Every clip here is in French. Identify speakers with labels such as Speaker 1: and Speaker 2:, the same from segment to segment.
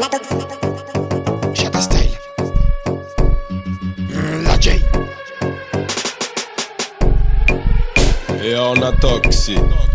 Speaker 1: Shatta Style. La J.
Speaker 2: Et on a toxique.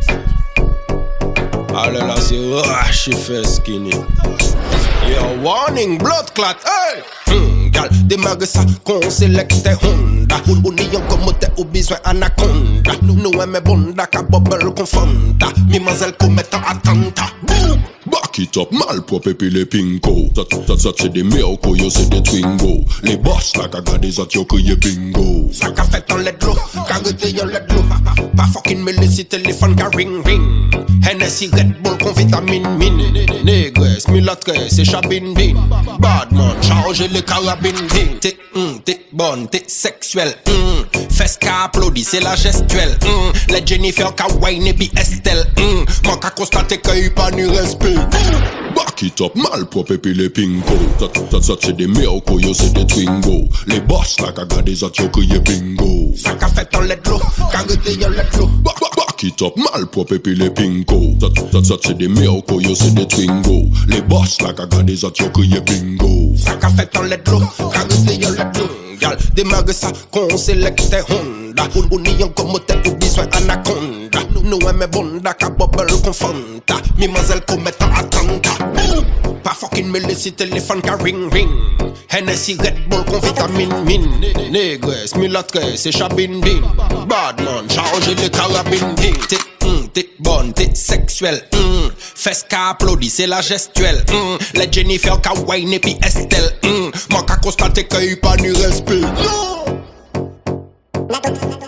Speaker 2: Allez là c'est rush, il fait skinny. Yo, warning, blood clot, hey! Gal, démarre ça, qu'on sélecte Honda. Ou n'ayant comme t'es au besoin anaconda. Nous aimons bonda, ka bubble confonda. Mimazelle commettant attentat. Back it up, mal propre puis les pinko. Ça c'est des miracles, yo c'est des twingo. Les boss là, ka des autres yo crié bingo. Ça ka fait en let l'eau, ka rete yon let l'eau. Pas fucking mêlé si téléphone ka ring ring. Hennessy Red Bull con vitamine mine. Négresse, mulâtresse, c'est chabine bin. Badman, chargez les carabines din. T'es bonne, t'es sexuelle. Fes ka applaudi, c'est la gestuelle. Les Jennifer ka wine et puis Estelle. Man ka constate que y pas ni respect. Back it up, mal propre et puis les pinko. Ça c'est des miracles, yo c'est des twingo. Les boss là ka gade des autres yo crié bingo. Ça ka fait en let l'eau, ka rete yon let l'eau. Back it up, mal propre et puis les pinko. Ça c'est des miracles, yo c'est des twingo. Les boss là ka gade des autres yo crié bingo. Ça ka fait en let l'eau, ka rete yon let l'eau. Gal, démarre ça, qu'on sélecte Honda. Ou n'ayant comme t'es au besoin anaconda. Nous aimons bonda, ka bubble confonda. Mimazelle commettant attentat. Pas fucking mêlé si téléphone ka ring ring. Hennessy Red Bull con vitamine mine. Négresse, mulâtresse, c'est chabine bin. Badman, chargez les carabines din. T'es bonne, t'es sexuelle. Fes ka applaudi, c'est la gestuelle. Les Jennifer ka wine et puis Estelle. Man ka constate que y pas ni respect.
Speaker 3: La